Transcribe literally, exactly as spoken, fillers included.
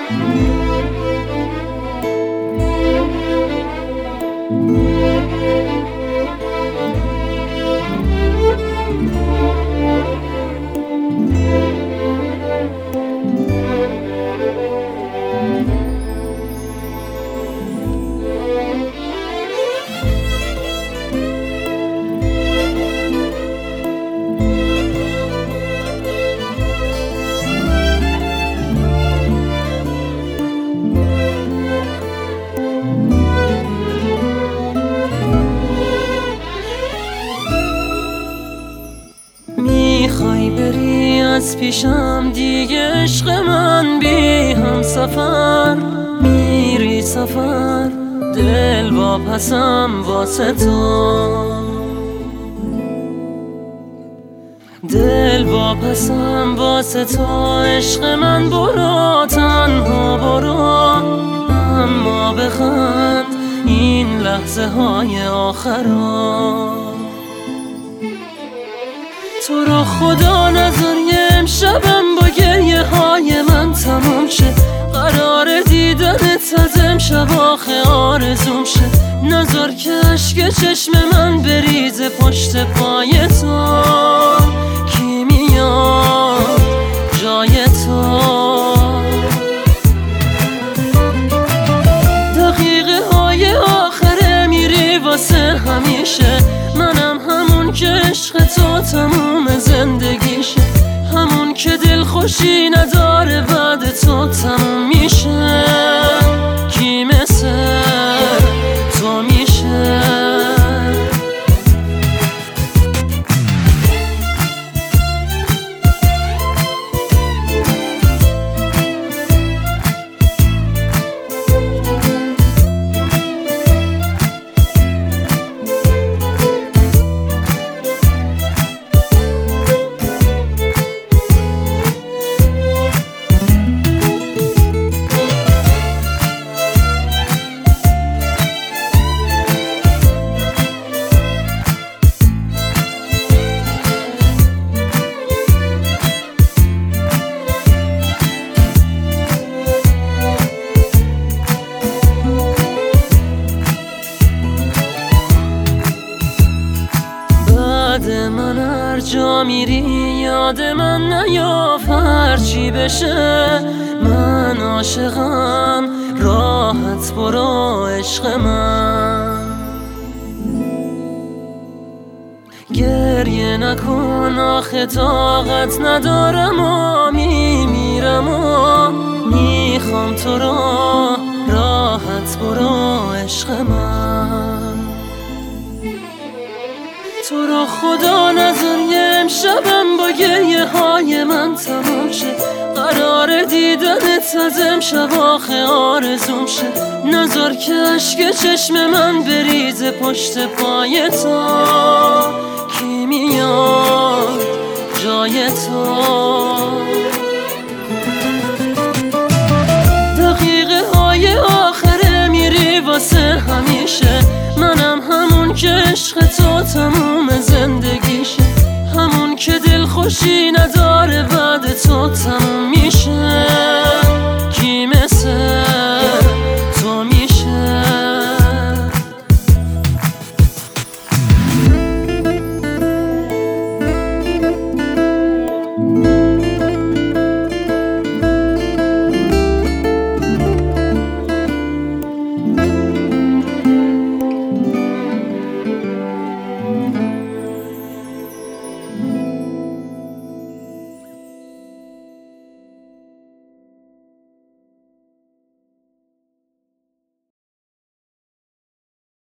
میخوای بری از پیشم دیگه عشق من، بی هم سفر میری سفر، دل واپسم واسه تو، دل واپسم واسه تو. عشق من برو تنها برو، اما بخند این لحظه های آخرا. تو رو خدا نذار یه امشبم با گریه های من تمام شه، قرار دیدنت از امشب آخه آرزوم شه. نذار که عشق چشم من بریزه پشت پای تو، کی میاد جای تو. دقیقه های آخره میری واسه همیشه، منم همون که عشق تو تموم زندگیشه، همون که دل خوشی نداره بعد تو تموم میشه. کی مثل تو میشه؟ من هر جا میری یاد من نیاف، هرچی بشه من عاشقم، راحت برو عشق من. گریه نکن آخه طاقت ندارم و میمیرم و میخوام تو رو، راحت برو عشق من. تو رو خدا نذار یه امشبم با گریه های من تمام شه، قرار دیدنت از امشب آخه آرزوم شه. نذار که عشق چشم من بریزه پشت پای تو، کی میاد جای تو. دقیقه های آخره میری واسه همیشه، منم همون که عشق تو تموم زندگیشه، همون که دل خوشی نداره